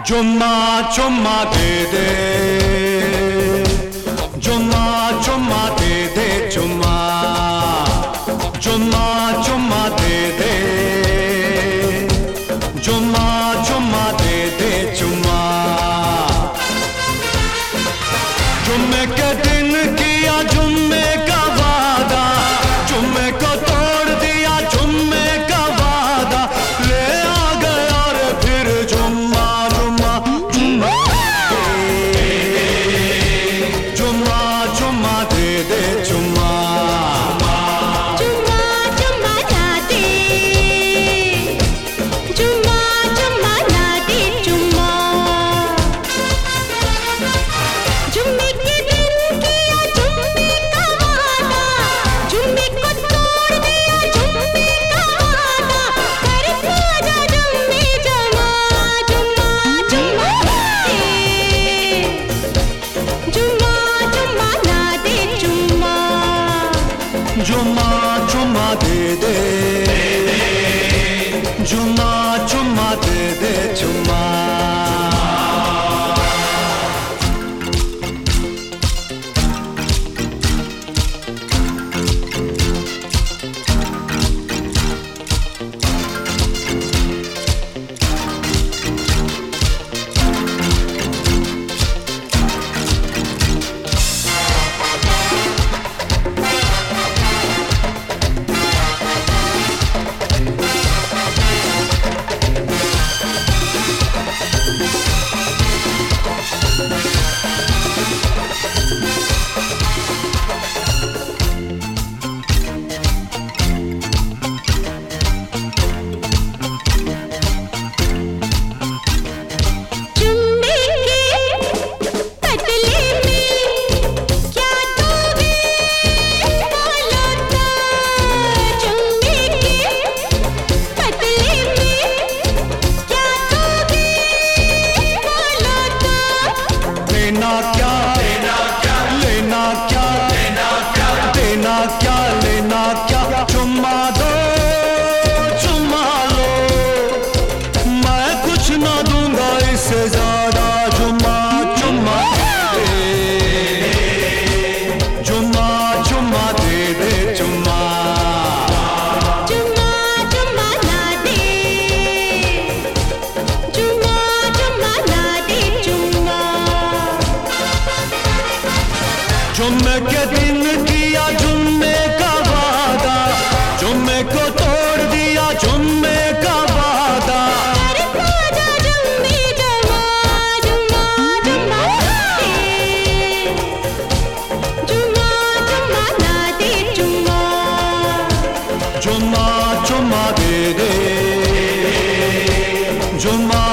चुम्मा चुम्मा दे दे, चुम्मा चुम्मा दे दे, चुम्मा चुम्मा चुम्मा दे दे, चुम्मा चुम्मा दे दे, चुम्मा। जुम्मे के दिन किया जुम्मे का वादा, जुम्मे को तोड़ दिया जुम्मे का वादा, ले आ गया रे फिर जुम्मा जुम्मा जुम्मा जुम्मा जुम्मा दे दे, जुम्मा जुम्मा जुम्मा ना दे, जुम्मा जुम्मा ना दे, जुम्मा। जुम्मे के दिन किया जुम्मे का वादा, जुम्मे को तोड़ दिया जुम्मे का वादा, कर पूजा जुम्मे जमा, जुम्मा जुम्मा दे, जुम्मा जुम्मा ना दे, जुम्मा। जुम्मा जुम्मा दे दे, जुम्मा जुम्मा दे दे, जुम्मा। जुम्मे के पतले में क्या दोगे बोलो तो, जुम्मे के पतले में क्या दोगे बोलो तो। देना क्या लेना क्या, लेना क्या लेना क्या, देना क्या लेना क्या, चुम्मा दो चुम्मा लो, मैं कुछ ना दूंगा इससे ज्यादा, जुम्मा चुम्मा दे दे, जुम्मा चुम्मा दे दे, जुम्मा जुम्मा जुम्मा ना दे, जुम्मा जुम्मा ना दे, जुम्मा। जुम्मे के दिन किया जुम्मे का वादा, जुम्मे को तोड़ दिया जुम्मे का वादा, कर पूजा जुम्मे जमा, जुम्मा जुम्मा दे, जुम्मा जुम्मा ना दे, जुम्मा। जुम्मा चुम्मा दे दे, जुम्मा